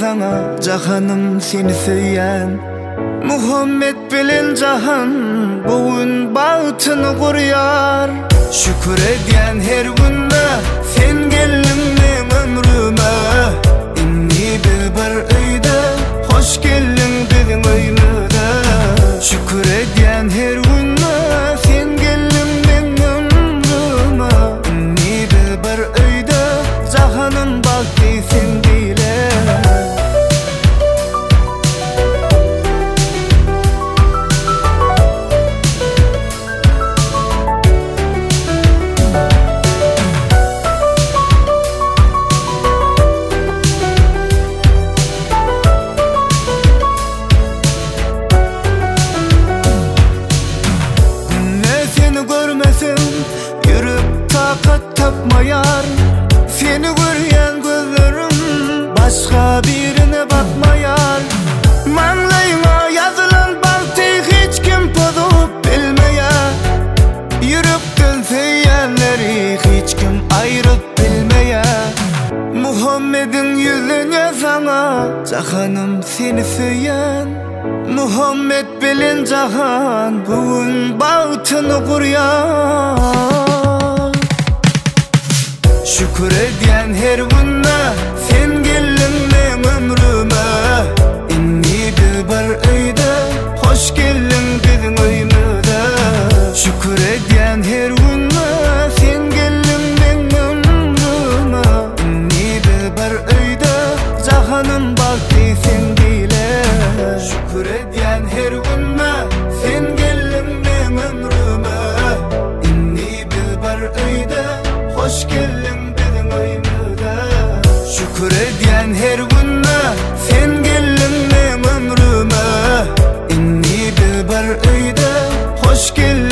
sana cahanım seni söyyen. Muhammed bilen cahan bugün bağıtını kuruyar. Şükür edyen her günde sen geldin men ömrüme. İnni bir öýde hoş geldin bizim öýümüze. Şükür edyen her günde sen geldin men ömrüme. İnni bir öýde cahanım bagty sen diýle. Yürüp takat tapmayar. Seni görýän gözlerim başga birine bakmayar. Maňlaýyma ýazylan balty hiç kim bozup bilmeýär. Yürekden söýýänleri hiç kim aýryp bilmeýär. Muhammedin ýüzüne sana cahanım seni söýän. Muhammed bilen cahan bugün bağıtını kuruyar. Şükür edyen her günde sen geldin men ömrüme. İnni bir öýde hoş geldin bizim öýümüze. Şükür edyen her günde sen geldin men ömrüme. İnni bir öýde cahanım bagty sen diýle. Şükür edyen her günde sen geldin men ömrüme. İnni bir öýde hoş geldin bizim öýümüze. Şükür edyen her günde sen geldin men ömrüme. İnni bir öýde hoş geldin